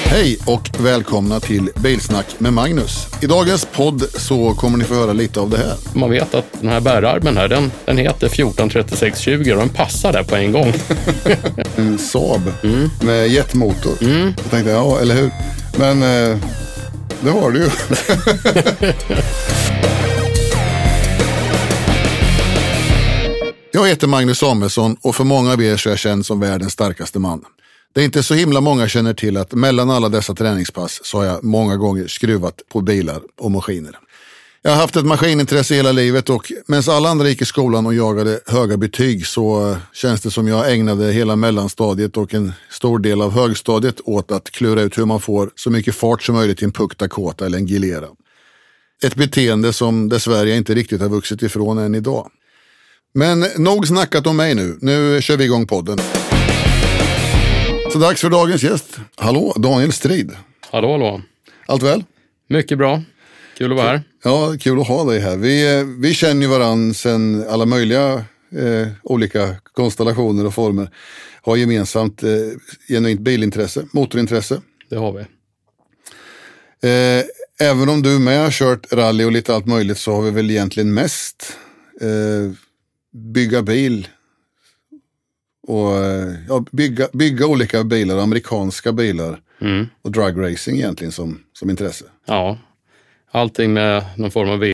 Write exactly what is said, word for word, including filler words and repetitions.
Hej och välkomna till Bilsnack med Magnus. I dagens podd så kommer ni få höra lite av det här. Man vet att den här bärarmen här, den, den heter fjorton trettiosex tjugo och den passar där på en gång. En Saab mm. med jetmotor. Mm. Jag tänkte, ja, eller hur? Men eh, det har du ju. Jag heter Magnus Samuelsson och för många av er så är jag känd som världens starkaste man. Det är inte så himla många känner till att mellan alla dessa träningspass så har jag många gånger skruvat på bilar och maskiner. Jag har haft ett maskinintresse hela livet och medan alla andra gick i skolan och jagade höga betyg så känns det som jag ägnade hela mellanstadiet och en stor del av högstadiet åt att klura ut hur man får så mycket fart som möjligt i en Puck Dakota eller en Gilera. Ett beteende som dessvärre inte riktigt har vuxit ifrån än idag. Men nog snackat om mig nu. Nu kör vi igång podden. Så dags för dagens gäst. Hallå, Daniel Strid. Hallå, hallå. Allt väl? Mycket bra. Kul att vara här. Ja, kul att ha dig här. Vi, vi känner ju varann sedan alla möjliga eh, olika konstellationer och former. Har gemensamt eh, genuint bilintresse, motorintresse. Det har vi. Eh, även om du med har kört rally och lite allt möjligt så har vi väl egentligen mest eh, bygga bil och ja, bygga, bygga olika bilar, amerikanska bilar mm. och drag racing egentligen som, som intresse. Ja, allting med någon form av